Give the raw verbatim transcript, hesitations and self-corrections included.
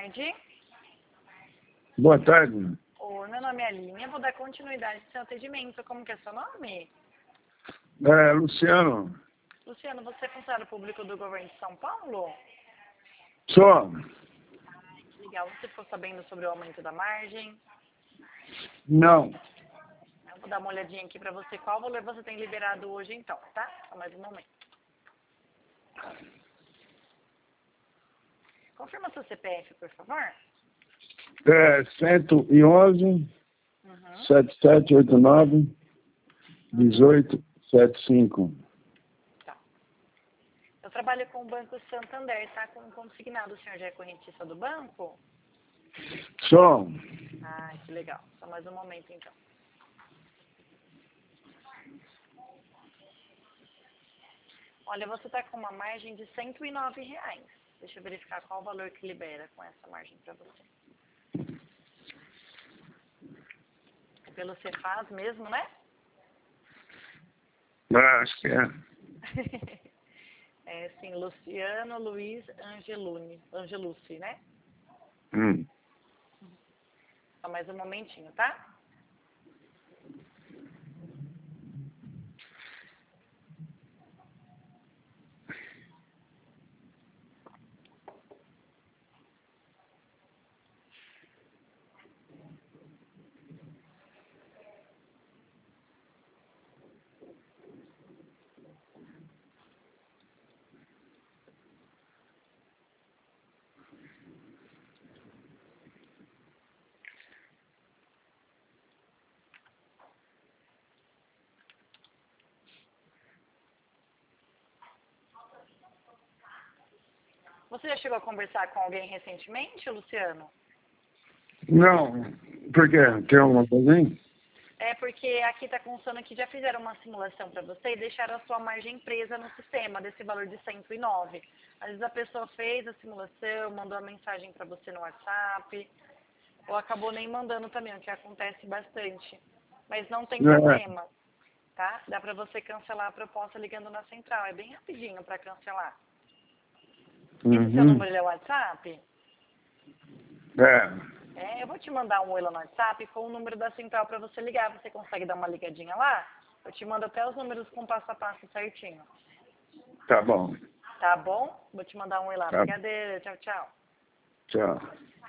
tarde. Boa tarde. Oi, meu nome é Aline, eu vou dar continuidade ao seu atendimento. Como que é seu nome? É, Luciano. Luciano, você é funcionário público do governo de São Paulo? Só. Ai, que legal. Você ficou sabendo sobre o aumento da margem? Não. Eu vou dar uma olhadinha aqui para você. Qual valor você tem liberado hoje, então, tá? Só mais um momento. Confirma seu C P F, por favor. É cento e onze, Uhum. sete sete oito nove, dezoito setenta e cinco. Tá. Eu trabalho com o Banco Santander, tá? Com consignado. O senhor já é correntista do banco? Só. Ah, que legal. Só mais um momento, então. Olha, você está com uma margem de cento e nove reais. Deixa eu verificar qual o valor que libera com essa margem para você. É pelo Cefaz mesmo, né? Ah, acho que é. É, sim, Luciano Luiz Angeluni, Angelucci, né? Hum. Só mais um momentinho, tá? Você já chegou a conversar com alguém recentemente, Luciano? Não. Por quê? Tem alguma coisa aí? É porque aqui está constando que já fizeram uma simulação para você e deixaram a sua margem presa no sistema desse valor de cento e nove. Às vezes a pessoa fez a simulação, mandou a mensagem para você no WhatsApp, ou acabou nem mandando também, o que acontece bastante. Mas não tem problema, tá? Dá para você cancelar a proposta ligando na central. É bem rapidinho para cancelar. Uhum. Esse seu número é o WhatsApp? É. É, eu vou te mandar um oi lá no WhatsApp com o número da central para você ligar. Você consegue dar uma ligadinha lá? Eu te mando até os números com passo a passo certinho. Tá bom. Tá bom? Vou te mandar um oi lá. Tá. Brincadeira. Tchau, tchau. Tchau.